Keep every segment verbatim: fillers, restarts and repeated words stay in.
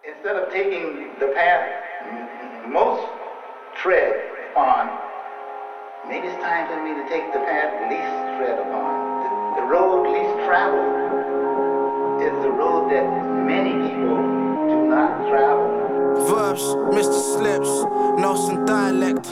Instead of taking the path most tread upon, maybe it's time for me to take the path least tread upon. The, the road least traveled is the road that many people do not travel. Verbs, Mister Slips, Nelson dialect.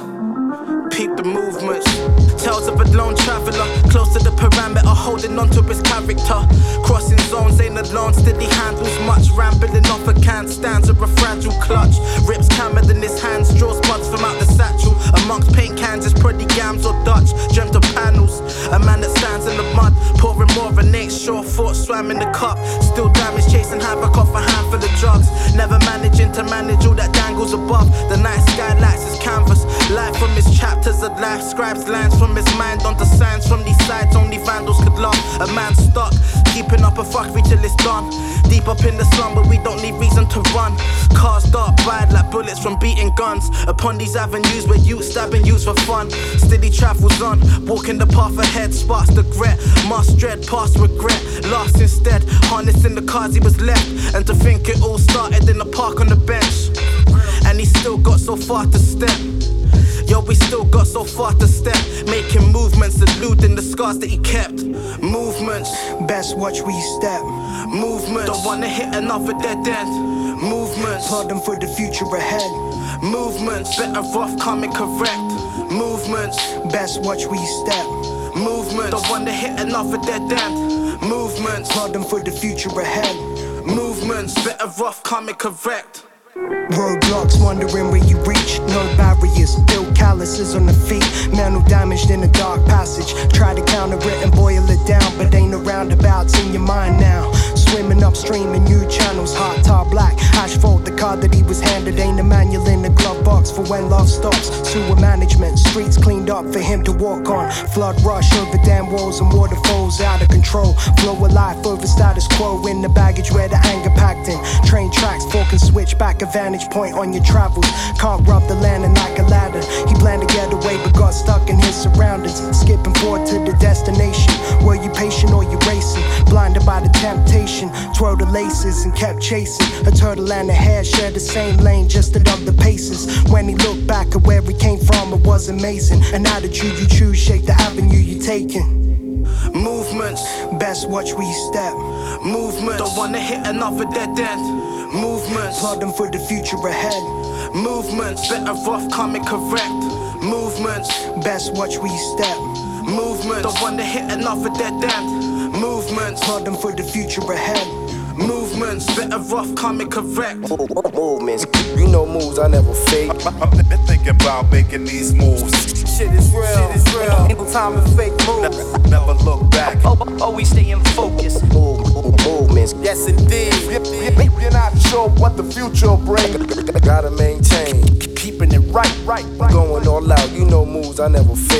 Peep the movements. Tales of a lone traveller, close to the parameter, holding on to his character. Crossing zones ain't alone, steady handles much. Rambling off a can, stands of a fragile clutch. Rips camera in his hands, draws buds from out the satchel. Amongst paint cans, it's pretty gams or Dutch. Dreamt of panels, a man that stands in the mud, pouring more than ain't sure thought, swam in the cup. Still damage, chasing havoc off a handful of drugs. Never managing to manage all that dangles above. The night sky lights his canvas. Life from his chapters of life, scribes lines from his mind onto signs from these sides only vandals could love. A man stuck, keeping up a fuckery till it's done. Deep up in the slum, but we don't need reason to run. Cars dart by like bullets from beating guns. Upon these avenues where youth stabbing youths for fun. Steady travels on, walking the path ahead. Sparks the regret, must dread, past regret. Lost instead, harnessing the cards he was left. And to think it all started in the park on the bench. And he still got so far to step. Yo, we still got so far to step. Making movements, eluding the scars that he kept. Movements, best watch where you step. Movements, don't wanna hit another dead end. Movements, plot them for the future ahead. Movements, better off coming correct. Movements, best watch where you step. Movements, don't wanna hit another dead end. Movements, plot them for the future ahead. Movements, better off coming correct. Roadblocks, wondering where you reach. No barriers, build calluses on the feet. Mental damaged in a dark passage. Try to counter it and boil it down, but ain't no roundabouts in your mind now. Swimming upstream in new channels, hot tar black. Asphalt, the card that he was handed. Ain't a manual in the glove box for when love stops. Sewer management, streets cleaned up for him to walk on. Flood rush over dam walls and waterfalls out of control. Flow of life over status quo in the baggage where the anger packed in. Train tracks, fork and switch back a vantage point on your travels. Can't rub the landing like a ladder. He planned to get away but got stuck in his surroundings. Skipping forward to the destination. Were you patient or you racing? Blinded by the temptation. Twirled the laces and kept chasing. A turtle and a hare shared the same lane, just at other paces. When he looked back at where he came from, it was amazing. An attitude you choose, shape the avenue you're taking. Movements, best watch where you step. Movements, don't wanna hit another dead end. Movements, plot them for the future ahead. Movements, better off coming correct. Movements, best watch where you step. Movements, don't wanna hit another dead end. Movements, plot them for the future ahead. Movements, better off coming correct. Movements, you know moves I never fake. I'm thinking about making these moves. Shit is real, shit is real. Ain't no time to fake moves. Never, never look back. Oh, always stay in focus. Move, move, movements, yes indeed. You're not sure what the future will bring. Gotta maintain, keeping it right, right, right. Going all out, you know moves I never fake.